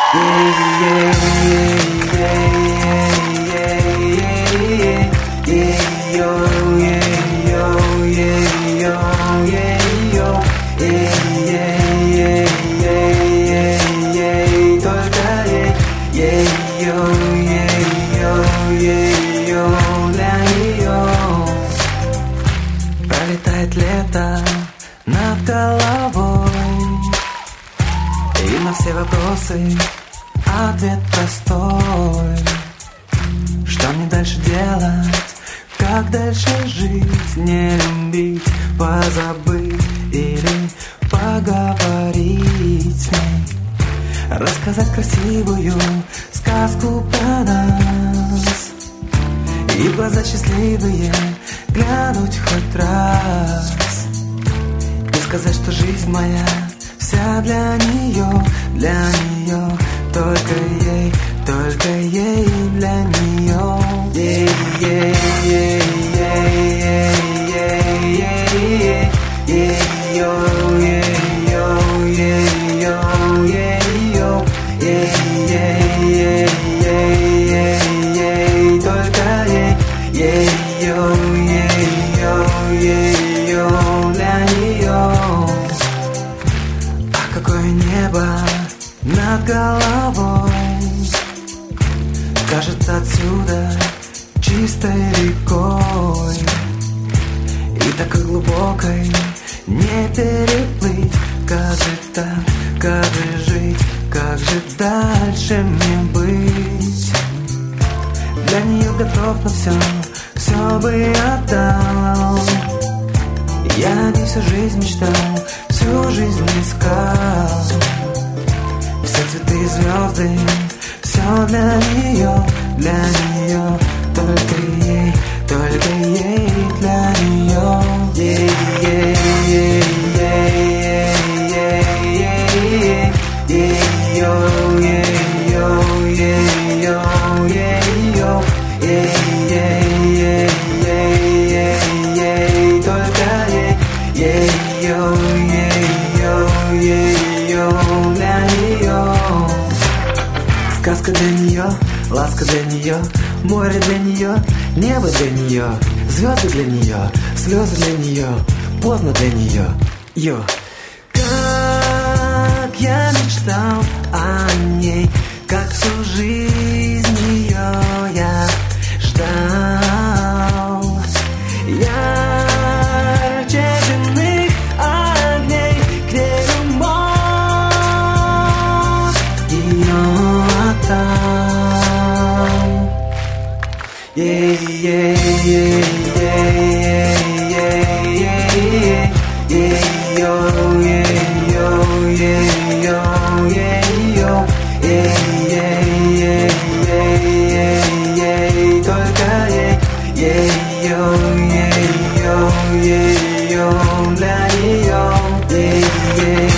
Пролетает лето над головой, и на все вопросы ответ простой. Что мне дальше делать? Как дальше жить? Не любить, позабыть или поговорить с ней? Рассказать красивую сказку про нас и в глаза счастливые глянуть хоть раз и сказать, что жизнь моя вся для нее, только ей для нее. Какое небо над головой, кажется отсюда чистой рекой, и такой глубокой не переплыть. Как же так, как же жить, как же дальше мне быть? Для нее готов на все бы отдал. Я не всю жизнь мечтал, всю жизнь искал. Все цветы и звезды, все для нее, только ей для нее. Сказка для нее, ласка для нее, море для нее, небо для нее, звезды для нее, слезы для нее, поздно для нее. Как я мечтал о ней, как всю жизнь ее я ждал. Ярче земных огней, где любовь ее отдал. Только ей для нее.